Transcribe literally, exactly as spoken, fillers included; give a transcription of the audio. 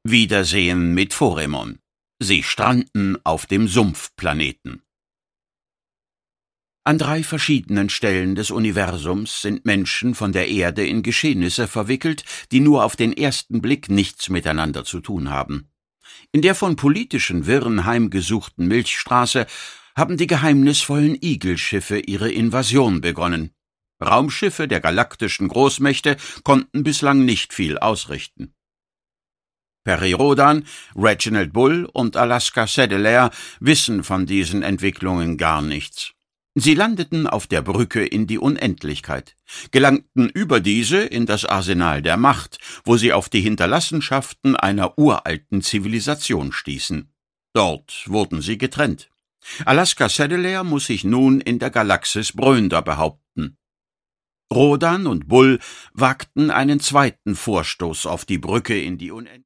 Wiedersehen mit Foremon. Sie stranden auf dem Sumpfplaneten. An drei verschiedenen Stellen des Universums sind Menschen von der Erde in Geschehnisse verwickelt, die nur auf den ersten Blick nichts miteinander zu tun haben. In der von politischen Wirren heimgesuchten Milchstraße haben die geheimnisvollen Eagle-Schiffe ihre Invasion begonnen. Raumschiffe der galaktischen Großmächte konnten bislang nicht viel ausrichten. Peri Rodan, Reginald Bull und Alaska Sedelair wissen von diesen Entwicklungen gar nichts. Sie landeten auf der Brücke in die Unendlichkeit, gelangten über diese in das Arsenal der Macht, wo sie auf die Hinterlassenschaften einer uralten Zivilisation stießen. Dort wurden sie getrennt. Alaska Sedelair muss sich nun in der Galaxis Brönder behaupten. Rodan und Bull wagten einen zweiten Vorstoß auf die Brücke in die Unendlichkeit.